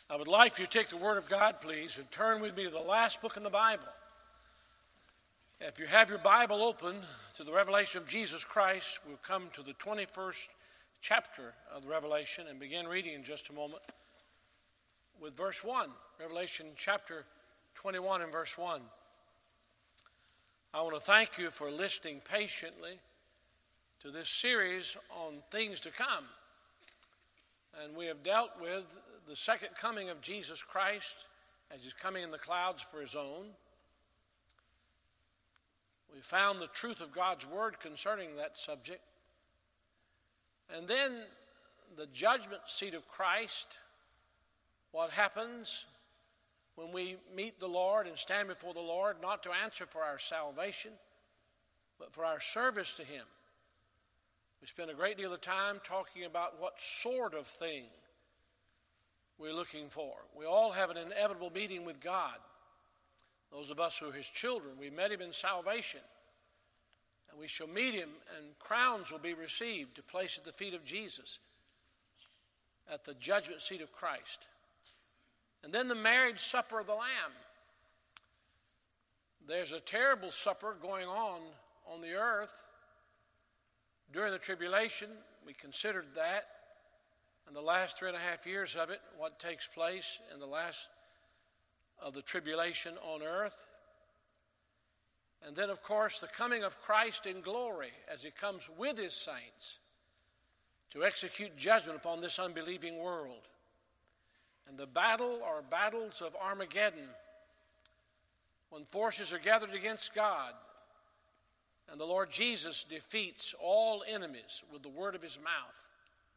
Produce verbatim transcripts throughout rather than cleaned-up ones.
I would like for you to take the Word of God, please, and turn with me to the last book in the Bible. If you have your Bible open to the Revelation of Jesus Christ, we'll come to the twenty-first chapter of the Revelation and begin reading in just a moment with verse one. Revelation chapter twenty-one and verse one. I want to thank you for listening patiently to this series on things to come. And we have dealt with the second coming of Jesus Christ as he's coming in the clouds for his own. We found the truth of God's word concerning that subject. And then the judgment seat of Christ, what happens when we meet the Lord and stand before the Lord, not to answer for our salvation, but for our service to him. We spent a great deal of time talking about what sort of thing we're looking for. We all have an inevitable meeting with God. Those of us who are his children, we met him in salvation. And we shall meet him, and crowns will be received to place at the feet of Jesus at the judgment seat of Christ. And then the marriage supper of the Lamb. There's a terrible supper going on on the earth during the tribulation. We considered that. And the last three and a half years of it, what takes place in the last of the tribulation on earth. And then, of course, the coming of Christ in glory as he comes with his saints to execute judgment upon this unbelieving world. And the battle or battles of Armageddon, when forces are gathered against God, and the Lord Jesus defeats all enemies with the word of his mouth.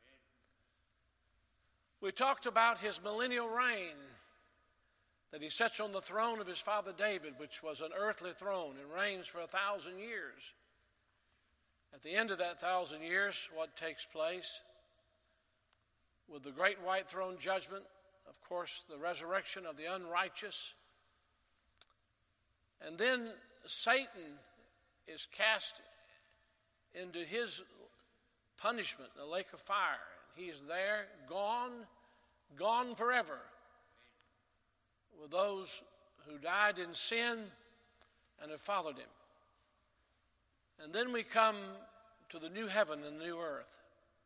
We talked about his millennial reign, that he sits on the throne of his father David, which was an earthly throne, and reigns for a thousand years. At the end of that thousand years, what takes place? With the great white throne judgment, of course, the resurrection of the unrighteous. And then Satan is cast into his punishment, the lake of fire. He is there, gone, gone forever, with those who died in sin and have followed him. And then we come to the new heaven and new earth.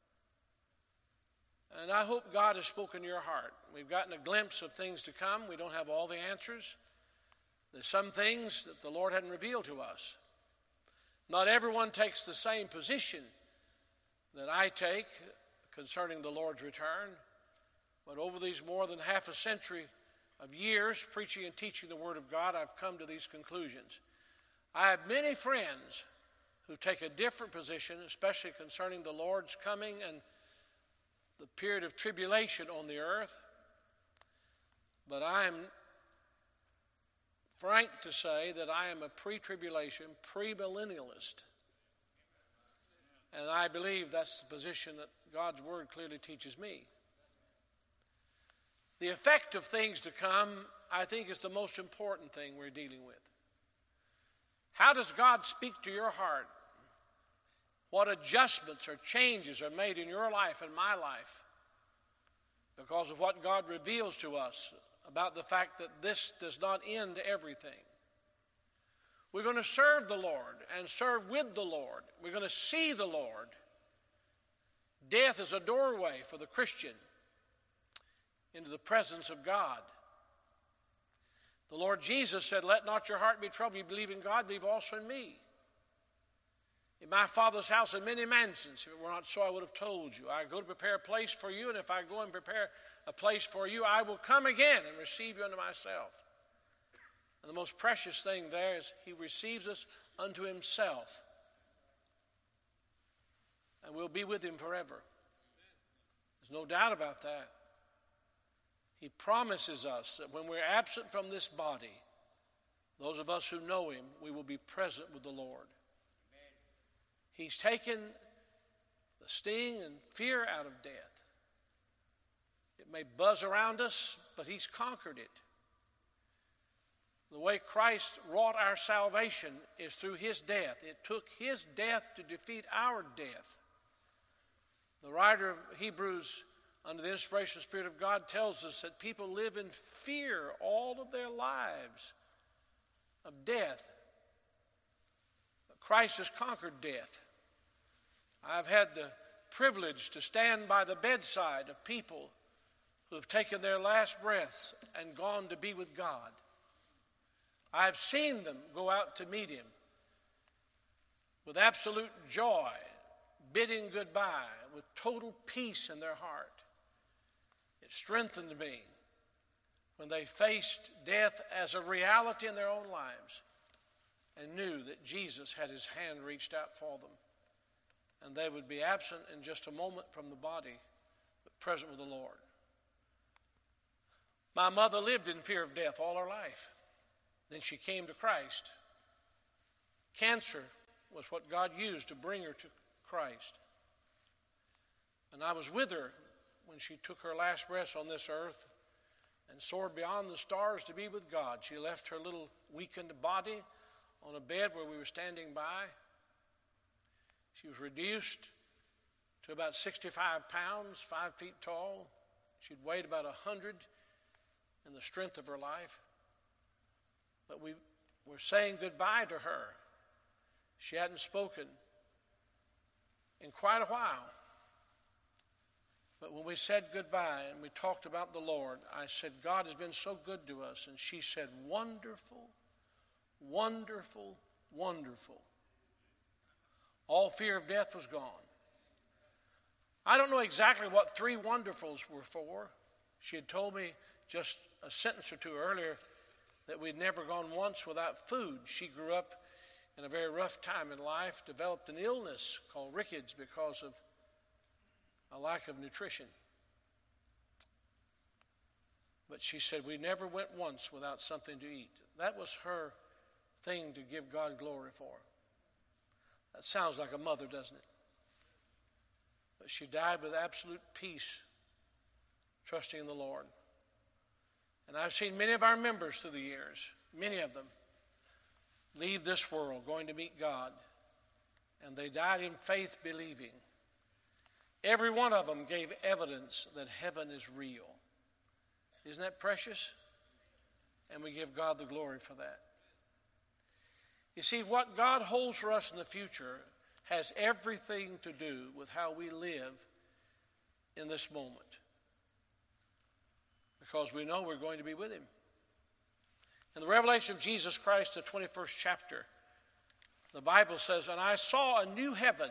And I hope God has spoken to your heart. We've gotten a glimpse of things to come. We don't have all the answers. There's some things that the Lord hadn't revealed to us. Not everyone takes the same position that I take concerning the Lord's return. But over these more than half a century of years preaching and teaching the Word of God, I've come to these conclusions. I have many friends who take a different position, especially concerning the Lord's coming and the period of tribulation on the earth. But I am frank to say that I am a pre-tribulation, pre-millennialist. And I believe that's the position that God's Word clearly teaches me. The effect of things to come, I think, is the most important thing we're dealing with. How does God speak to your heart? What adjustments or changes are made in your life and my life because of what God reveals to us about the fact that this does not end everything. We're going to serve the Lord and serve with the Lord. We're going to see the Lord. Death is a doorway for the Christian into the presence of God. The Lord Jesus said, "Let not your heart be troubled. You believe in God, believe also in me. In my Father's house are many mansions. If it were not so, I would have told you. I go to prepare a place for you, and if I go and prepare a place for you, I will come again and receive you unto myself." And the most precious thing there is he receives us unto himself. And we'll be with him forever. There's no doubt about that. He promises us that when we're absent from this body, those of us who know him, we will be present with the Lord. He's taken the sting and fear out of death. It may buzz around us, but he's conquered it. The way Christ wrought our salvation is through his death. It took his death to defeat our death. The writer of Hebrews under the inspiration of the Spirit of God, tells us that people live in fear all of their lives of death. But Christ has conquered death. I've had the privilege to stand by the bedside of people who have taken their last breaths and gone to be with God. I've seen them go out to meet Him with absolute joy, bidding goodbye with total peace in their heart. It strengthened me when they faced death as a reality in their own lives and knew that Jesus had His hand reached out for them, and they would be absent in just a moment from the body, but present with the Lord. My mother lived in fear of death all her life. Then she came to Christ. Cancer was what God used to bring her to Christ. And I was with her when she took her last breath on this earth and soared beyond the stars to be with God. She left her little weakened body on a bed where we were standing by. She was reduced to about sixty-five pounds, five feet tall. She'd weighed about one hundred in the strength of her life. But we were saying goodbye to her. She hadn't spoken in quite a while. But when we said goodbye and we talked about the Lord, I said, God has been so good to us. And she said, wonderful, wonderful, wonderful. All fear of death was gone. I don't know exactly what three wonderfuls were for. She had told me just a sentence or two earlier that we'd never gone once without food. She grew up in a very rough time in life, developed an illness called rickets because of a lack of nutrition. But she said we never went once without something to eat. That was her thing to give God glory for. That sounds like a mother, doesn't it? But she died with absolute peace, trusting in the Lord. And I've seen many of our members through the years, many of them, leave this world going to meet God. And they died in faith, believing. Every one of them gave evidence that heaven is real. Isn't that precious? And we give God the glory for that. You see, what God holds for us in the future has everything to do with how we live in this moment. Because we know we're going to be with Him. In the revelation of Jesus Christ, the twenty-first chapter, the Bible says, and I saw a new heaven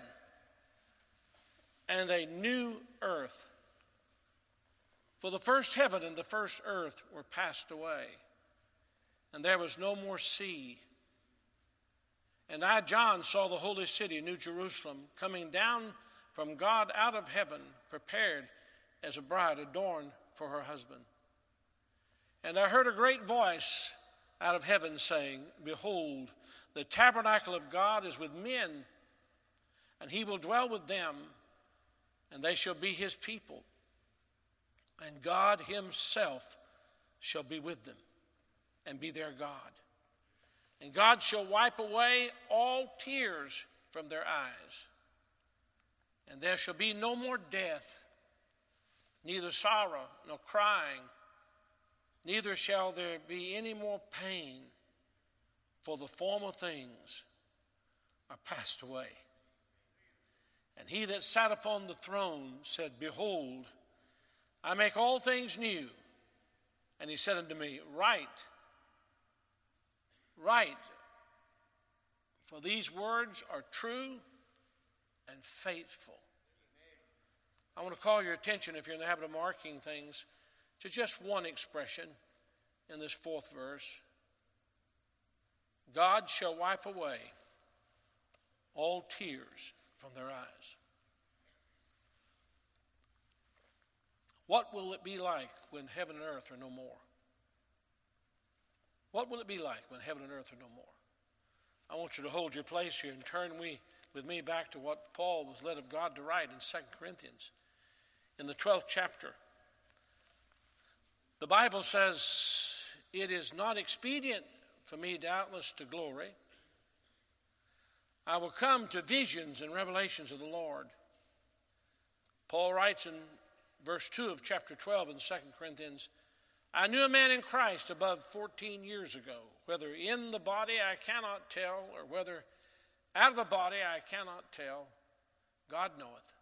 and a new earth. For the first heaven and the first earth were passed away, and there was no more sea. And I, John, saw the holy city, New Jerusalem, coming down from God out of heaven, prepared as a bride adorned for her husband. And I heard a great voice out of heaven saying, behold, the tabernacle of God is with men, and He will dwell with them, and they shall be His people. And God Himself shall be with them and be their God. And God shall wipe away all tears from their eyes. And there shall be no more death, neither sorrow nor crying, neither shall there be any more pain, for the former things are passed away. And He that sat upon the throne said, behold, I make all things new. And He said unto me, write, write, for these words are true and faithful. I want to call your attention, if you're in the habit of marking things, to just one expression in this fourth verse. God shall wipe away all tears from their eyes. What will it be like when heaven and earth are no more? What will it be like when heaven and earth are no more? I want you to hold your place here and turn we, with me back to what Paul was led of God to write in Second Corinthians. In the twelfth chapter, the Bible says, it is not expedient for me doubtless to glory. I will come to visions and revelations of the Lord. Paul writes in verse two of chapter twelve in Second Corinthians, I knew a man in Christ above fourteen years ago, whether in the body I cannot tell, or whether out of the body I cannot tell, God knoweth.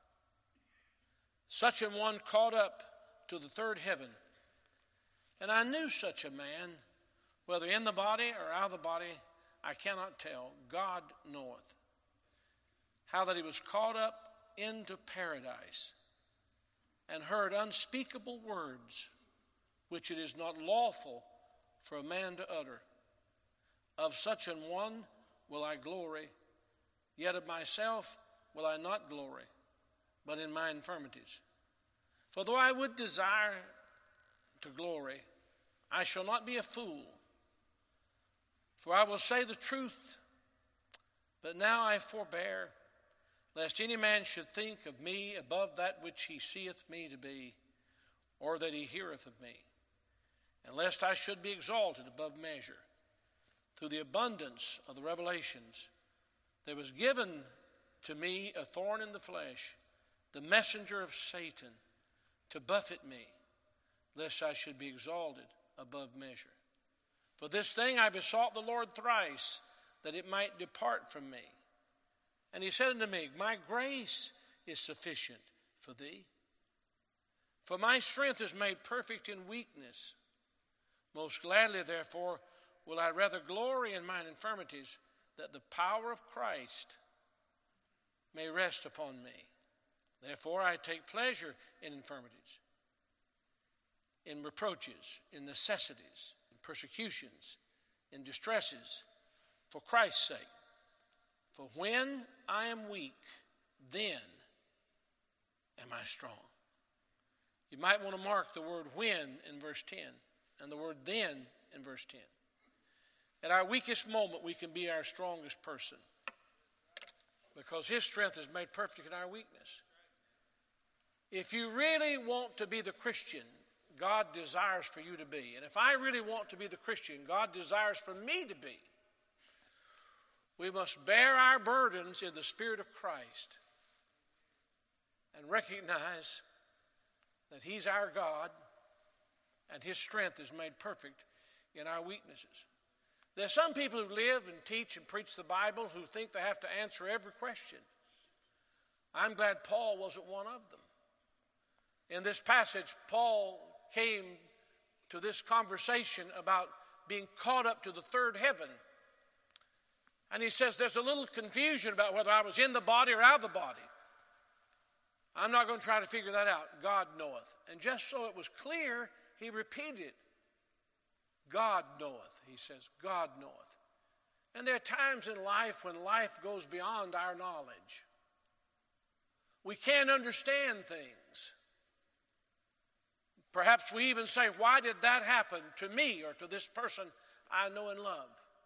Such an one caught up to the third heaven. And I knew such a man, whether in the body or out of the body, I cannot tell, God knoweth. How that he was caught up into paradise, and heard unspeakable words, which it is not lawful for a man to utter. Of such an one will I glory, yet of myself will I not glory, but in my infirmities. For though I would desire to glory, I shall not be a fool. For I will say the truth, but now I forbear, lest any man should think of me above that which he seeth me to be, or that he heareth of me, and lest I should be exalted above measure. Through the abundance of the revelations, there was given to me a thorn in the flesh, the messenger of Satan, to buffet me, lest I should be exalted above measure. For this thing I besought the Lord thrice, that it might depart from me. And he said unto me, my grace is sufficient for thee, for my strength is made perfect in weakness. Most gladly, therefore, will I rather glory in mine infirmities, that the power of Christ may rest upon me. Therefore I take pleasure in infirmities, in reproaches, in necessities, in persecutions, in distresses, for Christ's sake. For when I am weak, then am I strong. You might want to mark the word when in verse ten and the word then in verse ten. At our weakest moment, we can be our strongest person, because his strength is made perfect in our weakness. If you really want to be the Christian God desires for you to be, and if I really want to be the Christian God desires for me to be, we must bear our burdens in the Spirit of Christ and recognize that he's our God and his strength is made perfect in our weaknesses. There are some people who live and teach and preach the Bible who think they have to answer every question. I'm glad Paul wasn't one of them. In this passage, Paul came to this conversation about being caught up to the third heaven. And he says there's a little confusion about whether I was in the body or out of the body. I'm not going to try to figure that out. God knoweth. And just so it was clear, he repeated it. God knoweth, he says. God knoweth. And there are times in life when life goes beyond our knowledge. We can't understand things. Perhaps we even say, why did that happen to me or to this person I know and love?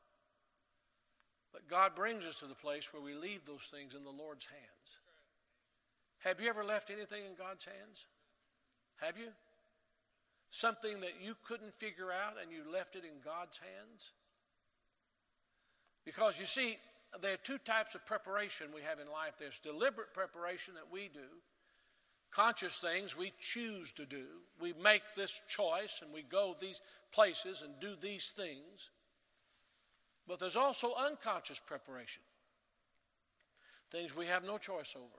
But God brings us to the place where we leave those things in the Lord's hands. Have you ever left anything in God's hands? Have you? Something that you couldn't figure out and you left it in God's hands? Because you see, there are two types of preparation we have in life. There's deliberate preparation that we do. Conscious things we choose to do. We make this choice and we go these places and do these things. But there's also unconscious preparation. Things we have no choice over.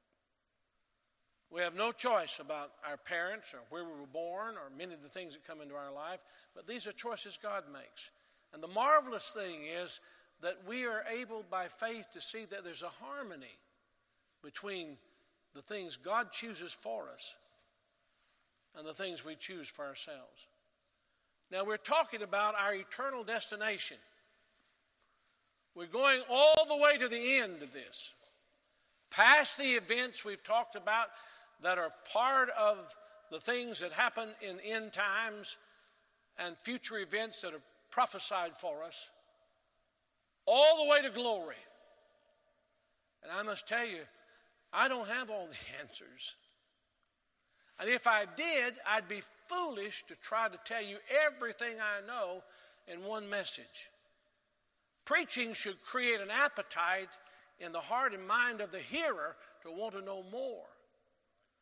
We have no choice about our parents or where we were born or many of the things that come into our life, but these are choices God makes. And the marvelous thing is that we are able by faith to see that there's a harmony between the things God chooses for us and the things we choose for ourselves. Now we're talking about our eternal destination. We're going all the way to the end of this. Past the events we've talked about that are part of the things that happen in end times and future events that are prophesied for us, all the way to glory. And I must tell you, I don't have all the answers. And if I did, I'd be foolish to try to tell you everything I know in one message. Preaching should create an appetite in the heart and mind of the hearer to want to know more.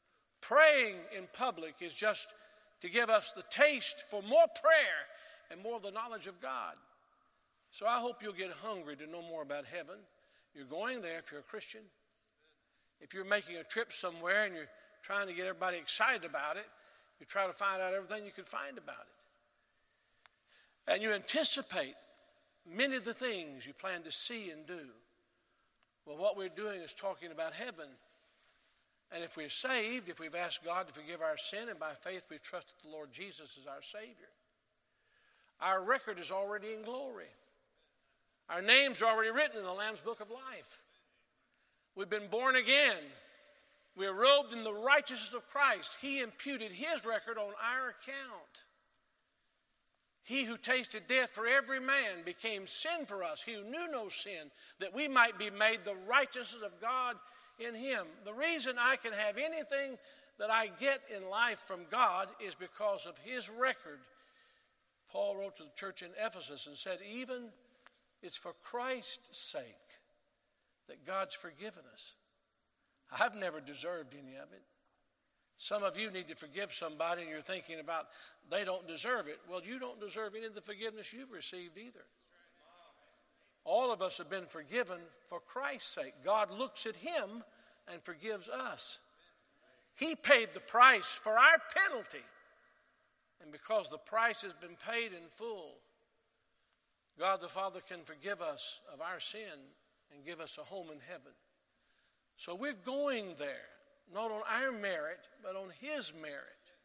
praying in public is just to give us the taste for more prayer and more of the knowledge of God. So I hope you'll get hungry to know more about heaven. You're going there if you're a Christian. If you're making a trip somewhere and you're trying to get everybody excited about it, you try to find out everything you can find about it. And you anticipate many of the things you plan to see and do. Well, what we're doing is talking about heaven. And if we're saved, if we've asked God to forgive our sin, and by faith we've trusted the Lord Jesus as our Savior, our record is already in glory. Our names are already written in the Lamb's Book of Life. We've been born again. We are robed in the righteousness of Christ. He imputed his record on our account. He who tasted death for every man became sin for us. He who knew no sin, that we might be made the righteousness of God in him. The reason I can have anything that I get in life from God is because of his record. Paul wrote to the church in Ephesus and said, even it's for Christ's sake that God's forgiven us. I've never deserved any of it. Some of you need to forgive somebody and you're thinking about they don't deserve it. Well, you don't deserve any of the forgiveness you've received either. All of us have been forgiven for Christ's sake. God looks at him and forgives us. He paid the price for our penalty. And because the price has been paid in full, God the Father can forgive us of our sin and give us a home in heaven. So we're going there, not on our merit, but on his merit.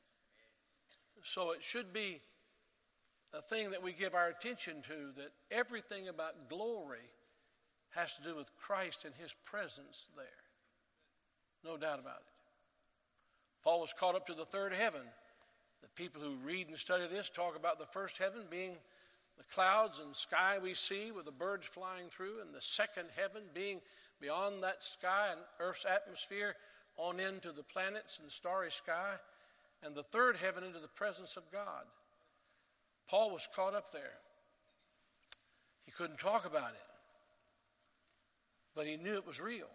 So it should be a thing that we give our attention to, that everything about glory has to do with Christ and his presence there. No doubt about it. Paul was caught up to the third heaven. The people who read and study this talk about the first heaven being the clouds and sky we see with the birds flying through, and the second heaven being beyond that sky and Earth's atmosphere on into the planets and the starry sky, and the third heaven into the presence of God. Paul was caught up there. He couldn't talk about it, but he knew it was real.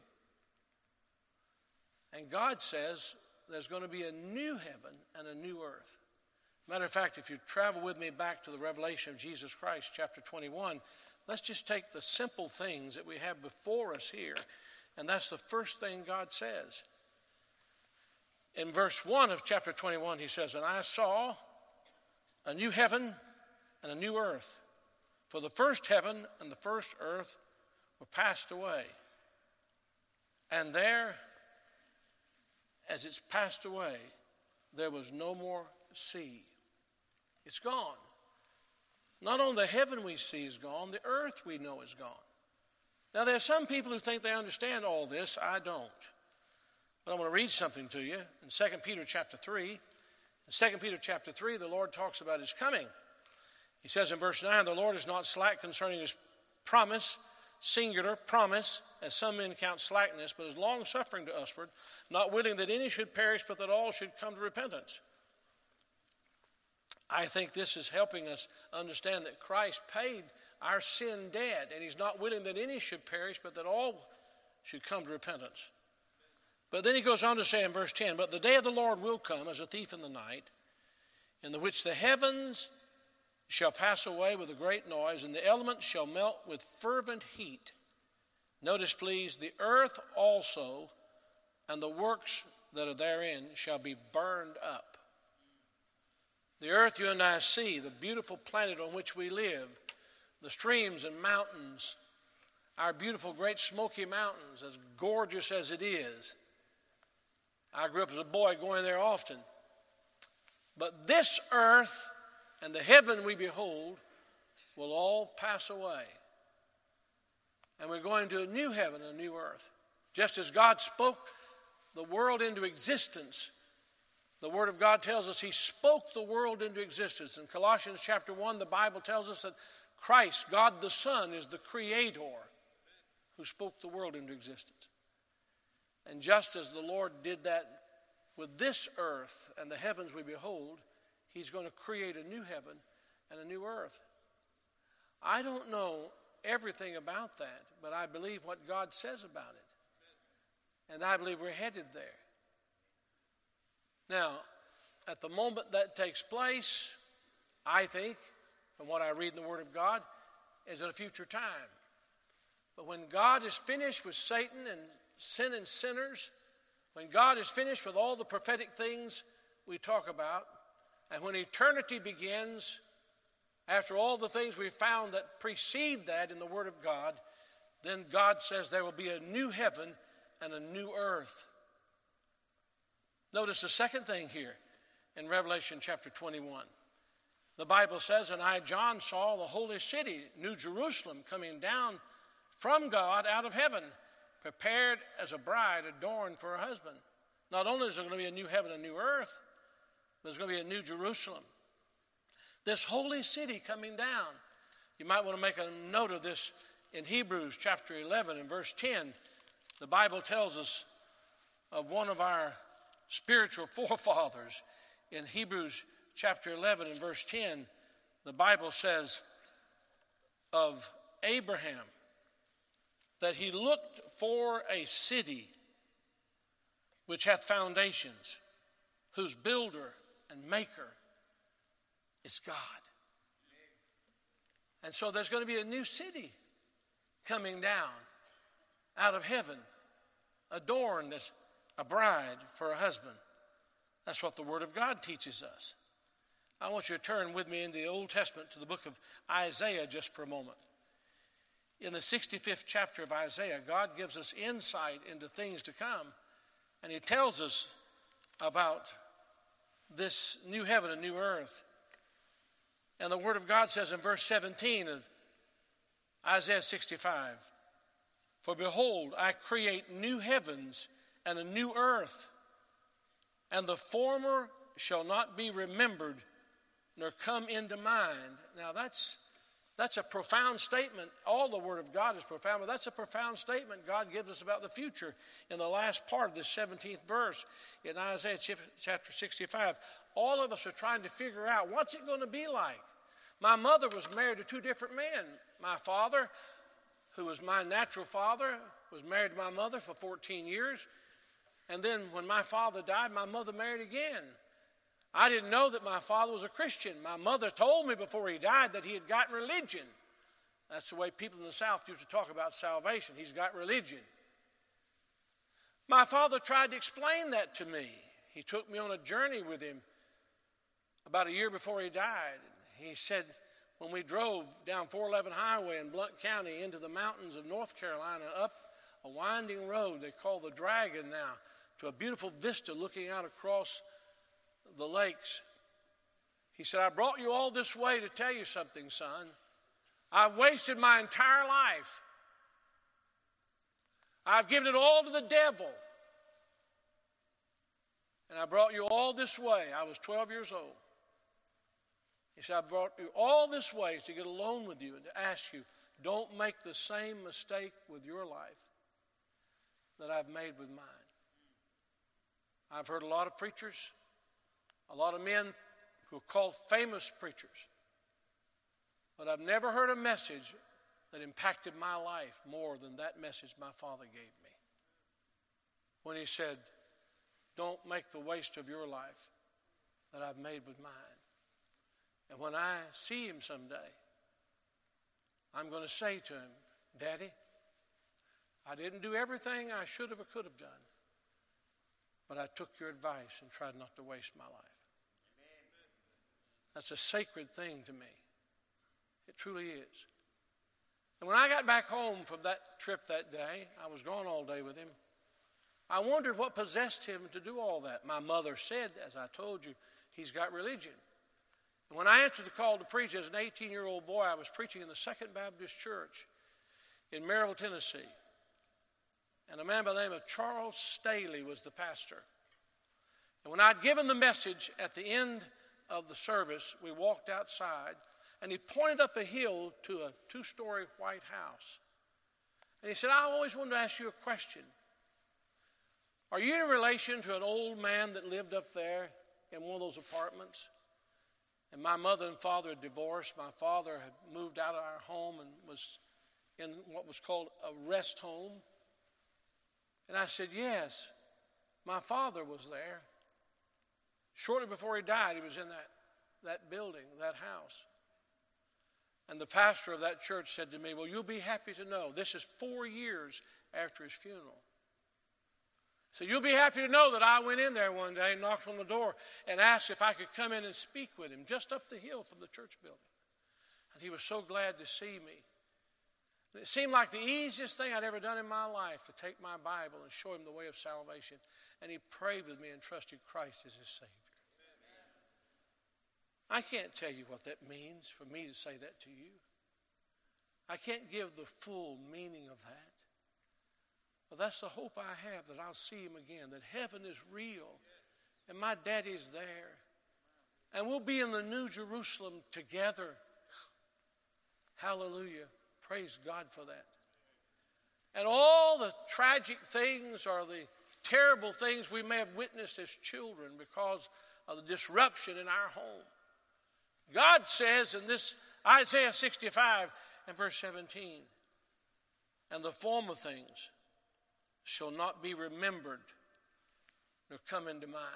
And God says there's going to be a new heaven and a new earth. Matter of fact, if you travel with me back to the revelation of Jesus Christ, chapter twenty-one, let's just take the simple things that we have before us here, and that's the first thing God says. In verse one of chapter twenty-one, he says, and I saw a new heaven and a new earth, for the first heaven and the first earth were passed away. And there, as it's passed away, there was no more sea. It's gone. Not only the heaven we see is gone, the earth we know is gone. Now, there are some people who think they understand all this. I don't. But I want to read something to you in Second Peter chapter three. In Second Peter chapter three, the Lord talks about his coming. He says in verse nine, the Lord is not slack concerning his promise, singular promise, as some men count slackness, but is long-suffering to usward, not willing that any should perish, but that all should come to repentance. I think this is helping us understand that Christ paid our sin debt, and he's not willing that any should perish, but that all should come to repentance. But then he goes on to say in verse ten, but the day of the Lord will come as a thief in the night, in the which the heavens shall pass away with a great noise, and the elements shall melt with fervent heat. Notice, please, the earth also and the works that are therein shall be burned up. The earth you and I see, the beautiful planet on which we live, the streams and mountains, our beautiful Great Smoky Mountains, as gorgeous as it is. I grew up as a boy going there often. But this earth and the heaven we behold will all pass away. And we're going to a new heaven and a new earth. Just as God spoke the world into existence, the Word of God tells us he spoke the world into existence. In Colossians chapter one, the Bible tells us that Christ, God the Son, is the Creator who spoke the world into existence. And just as the Lord did that with this earth and the heavens we behold, he's going to create a new heaven and a new earth. I don't know everything about that, but I believe what God says about it. And I believe we're headed there. Now, at the moment that takes place, I think, from what I read in the Word of God, is at a future time. But when God is finished with Satan and sin and sinners, when God is finished with all the prophetic things we talk about, and when eternity begins, after all the things we found that precede that in the Word of God, then God says there will be a new heaven and a new earth. Notice the second thing here in Revelation chapter twenty-one. The Bible says, "And I, John, saw the holy city, New Jerusalem, coming down from God out of heaven, prepared as a bride adorned for her husband." Not only is there going to be a new heaven and a new earth, but there's going to be a new Jerusalem. This holy city coming down. You might want to make a note of this in Hebrews chapter eleven and verse ten. The Bible tells us of one of our spiritual forefathers. In Hebrews chapter eleven and verse ten, the Bible says of Abraham that he looked for a city which hath foundations, whose builder and maker is God. And so there's going to be a new city coming down out of heaven, adorned as a bride for a husband. That's what the Word of God teaches us. I want you to turn with me in the Old Testament to the book of Isaiah just for a moment. In the sixty-fifth chapter of Isaiah, God gives us insight into things to come, and he tells us about this new heaven and new earth. And the Word of God says in verse seventeen of Isaiah sixty-five, "For behold, I create new heavens and a new earth, and the former shall not be remembered, nor come into mind." Now that's that's a profound statement. All the Word of God is profound, but that's a profound statement God gives us about the future in the last part of this seventeenth verse in Isaiah chapter sixty-five. All of us are trying to figure out, what's it going to be like? My mother was married to two different men. My father, who was my natural father, was married to my mother for fourteen years. And then when my father died, my mother married again. I didn't know that my father was a Christian. My mother told me before he died that he had gotten religion. That's the way people in the South used to talk about salvation. He's got religion. My father tried to explain that to me. He took me on a journey with him about a year before he died. He said, when we drove down four eleven Highway in Blount County into the mountains of North Carolina, up a winding road they call the Dragon now, to a beautiful vista looking out across the lakes. He said, "I brought you all this way to tell you something, son. I've wasted my entire life. I've given it all to the devil. And I brought you all this way." I was twelve years old. He said, "I brought you all this way to get alone with you and to ask you, don't make the same mistake with your life that I've made with mine." I've heard a lot of preachers, a lot of men who are called famous preachers, but I've never heard a message that impacted my life more than that message my father gave me. When he said, "Don't make the waste of your life that I've made with mine." And when I see him someday, I'm going to say to him, "Daddy, I didn't do everything I should have or could have done, but I took your advice and tried not to waste my life." Amen. That's a sacred thing to me. It truly is. And when I got back home from that trip that day, I was gone all day with him, I wondered what possessed him to do all that. My mother said, as I told you, he's got religion. And when I answered the call to preach as an eighteen-year-old boy, I was preaching in the Second Baptist Church in Maryville, Tennessee. And a man by the name of Charles Staley was the pastor. And when I'd given the message at the end of the service, we walked outside, and he pointed up a hill to a two-story white house. And he said, "I always wanted to ask you a question. Are you in relation to an old man that lived up there in one of those apartments?" And my mother and father had divorced. My father had moved out of our home and was in what was called a rest home. And I said, "Yes, my father was there." Shortly before he died, he was in that, that building, that house. And the pastor of that church said to me, well, you'll be happy to know, this is four years after his funeral. So you'll be happy to know that I went in there one day, knocked on the door, and asked if I could come in and speak with him just up the hill from the church building. And he was so glad to see me. And it seemed like the easiest thing I'd ever done in my life to take my Bible and show him the way of salvation. And he prayed with me and trusted Christ as his Savior. I can't tell you what that means for me to say that to you. I can't give the full meaning of that. But that's the hope I have, that I'll see him again, that heaven is real, and my daddy's there. And we'll be in the New Jerusalem together. Hallelujah. Praise God for that. And all the tragic things or the terrible things we may have witnessed as children because of the disruption in our home. God says in this Isaiah sixty-five and verse seventeen, and the former things shall not be remembered nor come into mind.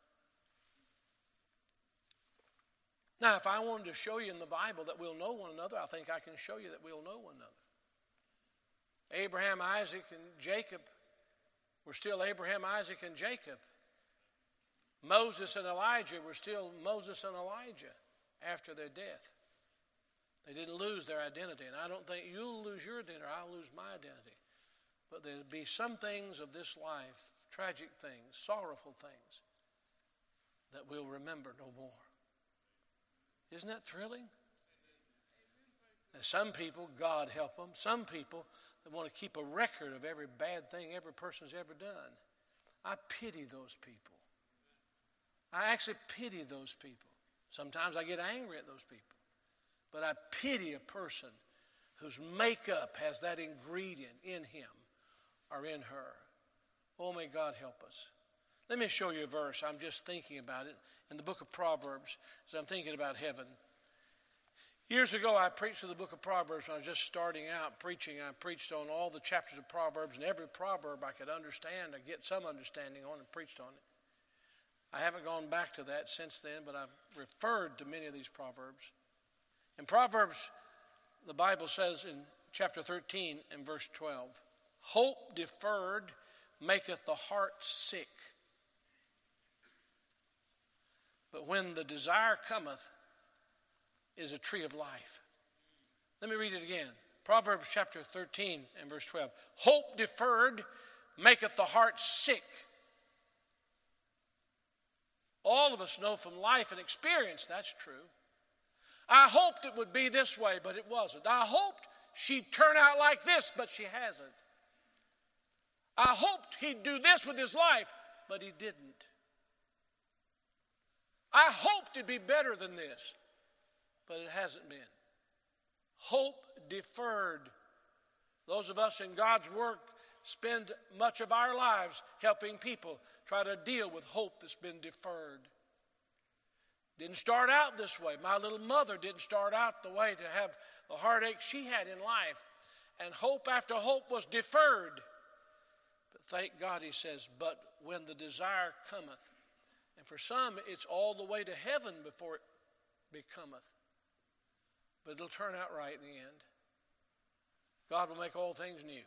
Now, if I wanted to show you in the Bible that we'll know one another, I think I can show you that we'll know one another. Abraham, Isaac, and Jacob were still Abraham, Isaac, and Jacob. Moses and Elijah were still Moses and Elijah after their death. They didn't lose their identity. And I don't think you'll lose your identity, or I'll lose my identity. But there'll be some things of this life, tragic things, sorrowful things, that we'll remember no more. Isn't that thrilling? And some people, God help them, some people that want to keep a record of every bad thing every person's ever done. I pity those people. I actually pity those people. Sometimes I get angry at those people. But I pity a person whose makeup has that ingredient in him or in her. Oh, may God help us. Let me show you a verse. I'm just thinking about it in the book of Proverbs as I'm thinking about heaven. Years ago, I preached through the book of Proverbs when I was just starting out preaching. I preached on all the chapters of Proverbs, and every proverb I could understand or get some understanding on, and preached on it. I haven't gone back to that since then, but I've referred to many of these proverbs. In Proverbs, the Bible says in chapter thirteen and verse twelve, hope deferred maketh the heart sick, but when the desire cometh is a tree of life. Let me read it again. Proverbs chapter thirteen and verse twelve. Hope deferred maketh the heart sick. All of us know from life and experience that's true. I hoped it would be this way, but it wasn't. I hoped she'd turn out like this, but she hasn't. I hoped he'd do this with his life, but he didn't. I hoped it'd be better than this, but it hasn't been. Hope deferred. Those of us in God's work spend much of our lives helping people try to deal with hope that's been deferred. Didn't start out this way. My little mother didn't start out the way to have the heartache she had in life. And hope after hope was deferred. But thank God, he says, but when the desire cometh. And for some, it's all the way to heaven before it becometh. But it'll turn out right in the end. God will make all things new.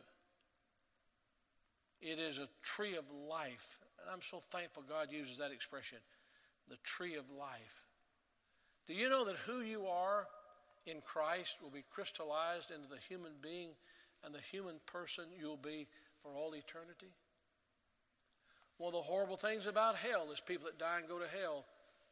It is a tree of life. And I'm so thankful God uses that expression, the tree of life. Do you know that who you are in Christ will be crystallized into the human being and the human person you'll be for all eternity? One of the horrible things about hell is people that die and go to hell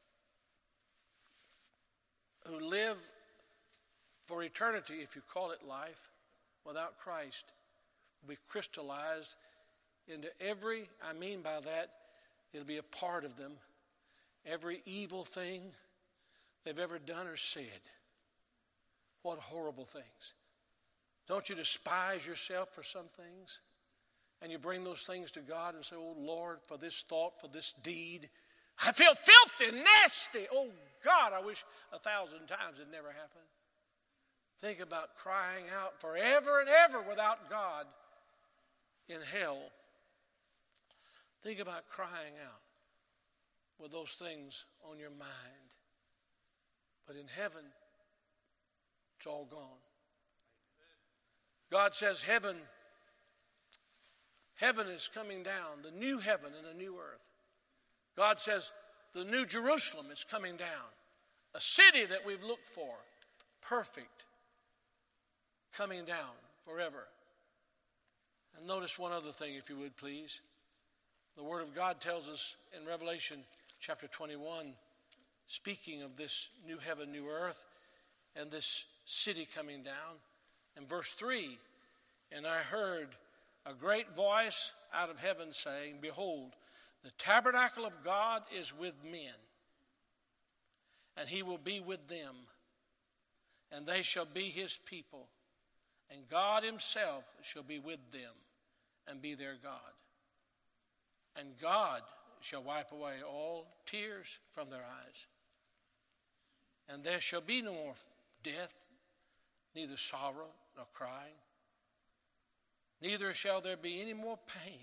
who live for eternity, if you call it life, without Christ, will be crystallized into every, I mean by that, it'll be a part of them, every evil thing they've ever done or said. What horrible things. Don't you despise yourself for some things? And you bring those things to God and say, oh Lord, for this thought, for this deed, I feel filthy, nasty. Oh God, I wish a thousand times it never happened. Think about crying out forever and ever without God in hell. Think about crying out. with those things on your mind. But in heaven, it's all gone. God says heaven, heaven is coming down, the new heaven and a new earth. God says the new Jerusalem is coming down, a city that we've looked for, perfect, coming down forever. And notice one other thing, if you would, please. The Word of God tells us in Revelation chapter twenty-one, speaking of this new heaven, new earth, and this city coming down. In verse three, and I heard a great voice out of heaven saying, behold, the tabernacle of God is with men, and he will be with them, and they shall be his people, and God himself shall be with them and be their God. And God shall wipe away all tears from their eyes. And there shall be no more death, neither sorrow nor crying. Neither shall there be any more pain,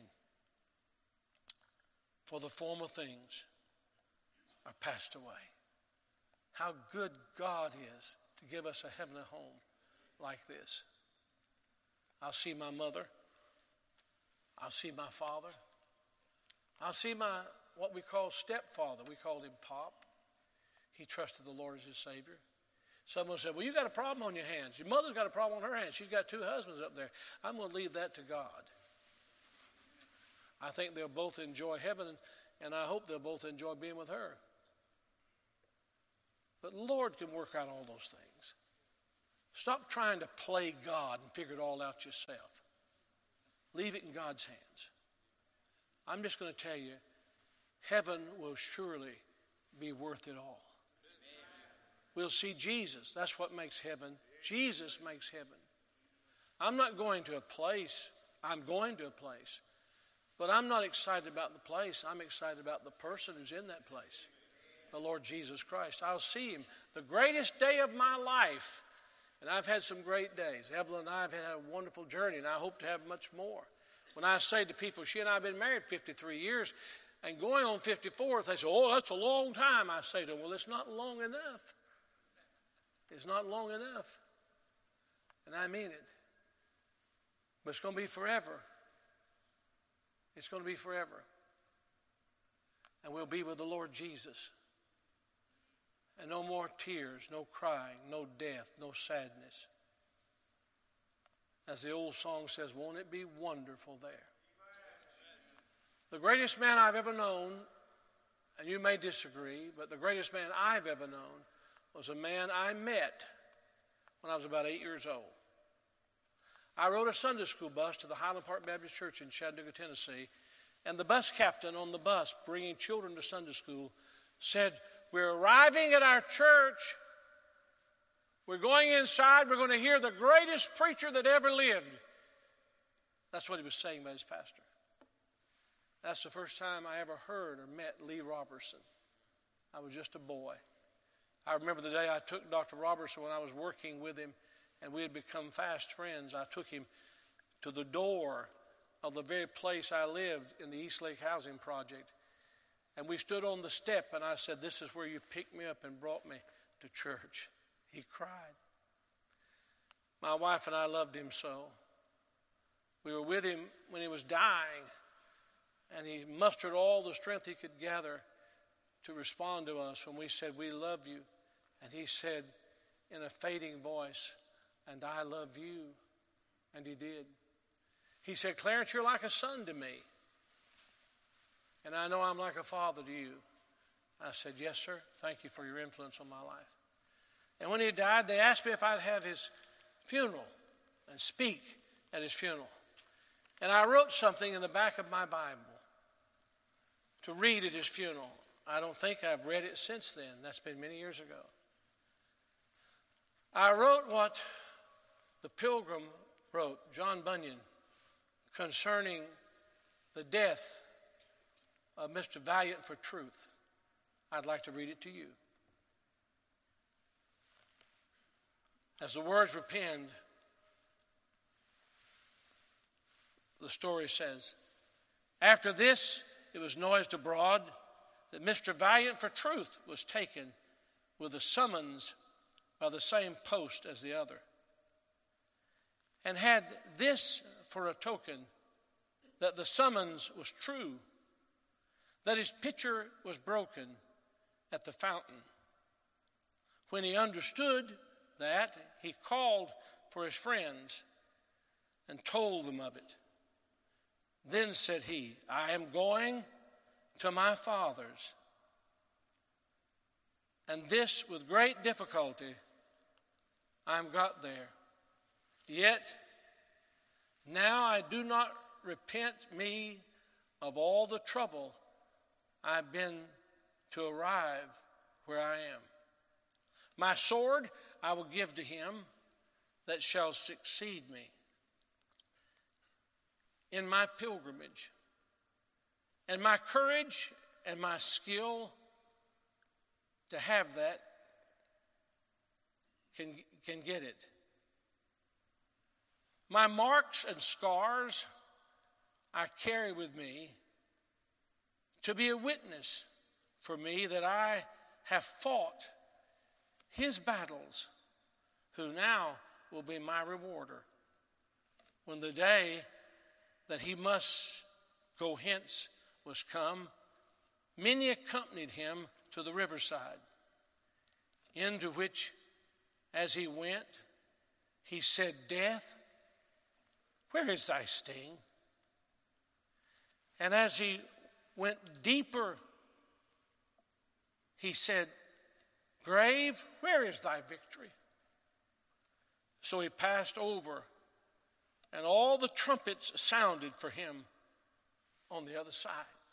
for the former things are passed away. How good God is to give us a heavenly home like this. I'll see my mother. I'll see my father. I'll see my, what we call stepfather. We called him Pop. He trusted the Lord as his Savior. Someone said, well, you got a problem on your hands. Your mother's got a problem on her hands. She's got two husbands up there. I'm going to leave that to God. I think they'll both enjoy heaven, and I hope they'll both enjoy being with her. But the Lord can work out all those things. Stop trying to play God and figure it all out yourself. Leave it in God's hands. I'm just going to tell you, heaven will surely be worth it all. We'll see Jesus. That's what makes heaven. Jesus makes heaven. I'm not going to a place. I'm going to a place. But I'm not excited about the place. I'm excited about the person who's in that place, the Lord Jesus Christ. I'll see him. The greatest day of my life. And I've had some great days. Evelyn and I have had a wonderful journey, and I hope to have much more. When I say to people, she and I have been married fifty-three years, and going on fifty-fourth, they say, oh, that's a long time. I say to them, well, it's not long enough. It's not long enough. And I mean it. But it's going to be forever. It's going to be forever. And we'll be with the Lord Jesus. And no more tears, no crying, no death, no sadness. As the old song says, won't it be wonderful there? The greatest man I've ever known, and you may disagree, but the greatest man I've ever known was a man I met when I was about eight years old. I rode a Sunday school bus to the Highland Park Baptist Church in Chattanooga, Tennessee, and the bus captain on the bus bringing children to Sunday school said, we're arriving at our church. We're going inside. We're going to hear the greatest preacher that ever lived. That's what he was saying by his pastor. That's the first time I ever heard or met Lee Robertson. I was just a boy. I remember the day I took Doctor Robertson when I was working with him, and we had become fast friends. I took him to the door of the very place I lived in the East Lake Housing Project. And we stood on the step, and I said, this is where you picked me up and brought me to church. He cried. My wife and I loved him so. We were with him when he was dying, and he mustered all the strength he could gather to respond to us when we said, we love you. And he said in a fading voice, and I love you. And he did. He said, Clarence, you're like a son to me. And I know I'm like a father to you. I said, yes, sir. Thank you for your influence on my life. And when he died, they asked me if I'd have his funeral and speak at his funeral. And I wrote something in the back of my Bible to read at his funeral. I don't think I've read it since then. That's been many years ago. I wrote what the Pilgrim wrote, John Bunyan, concerning the death of Mister Valiant for Truth. I'd like to read it to you. As the words were penned, the story says, after this, it was noised abroad that Mister Valiant for Truth was taken with a summons by the same post as the other, and had this for a token that the summons was true, that his pitcher was broken at the fountain. When he understood that, he called for his friends and told them of it. Then said he, I am going to my father's, and this with great difficulty I am got there. Yet now I do not repent me of all the trouble I've been to arrive where I am. My sword I will give to him that shall succeed me in my pilgrimage, and my courage and my skill to have that can, can get it. My marks and scars I carry with me to be a witness for me that I have fought his battles, who now will be my rewarder when the day that he must go hence was come. Many accompanied him to the riverside, into which, as he went, he said, Death, where is thy sting? And as he went deeper, he said, Grave, where is thy victory? So he passed over, and all the trumpets sounded for him on the other side.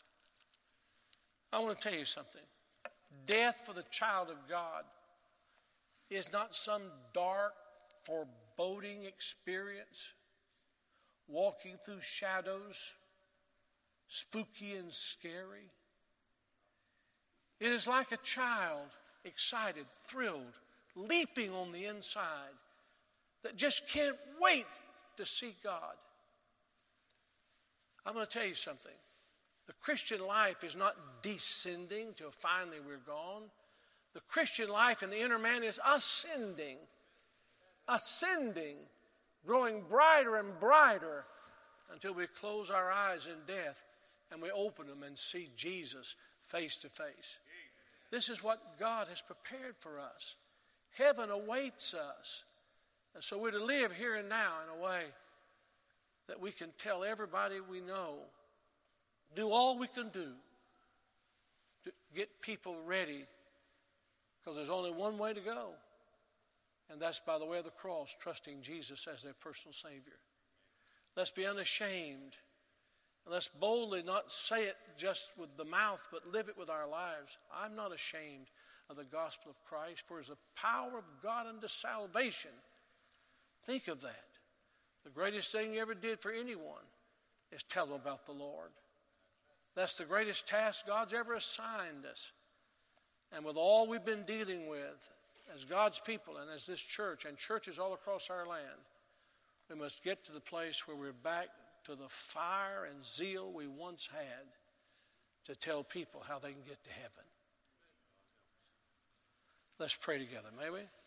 I want to tell you something. Death for the child of God is not some dark, foreboding experience, walking through shadows, spooky and scary. It is like a child, excited, thrilled, leaping on the inside, that just can't wait to see God. I'm going to tell you something. The Christian life is not descending till finally we're gone. The Christian life in the inner man is ascending, ascending, growing brighter and brighter until we close our eyes in death and we open them and see Jesus face to face. This is what God has prepared for us. Heaven awaits us. And so we're to live here and now in a way that we can tell everybody we know, do all we can do to get people ready, because there's only one way to go, and that's by the way of the cross, trusting Jesus as their personal Savior. Let's be unashamed, and let's boldly not say it just with the mouth, but live it with our lives. I'm not ashamed of the gospel of Christ, for it is the power of God unto salvation. Think of that. The greatest thing you ever did for anyone is tell them about the Lord. That's the greatest task God's ever assigned us. And with all we've been dealing with as God's people and as this church and churches all across our land, we must get to the place where we're back to the fire and zeal we once had to tell people how they can get to heaven. Let's pray together, may we?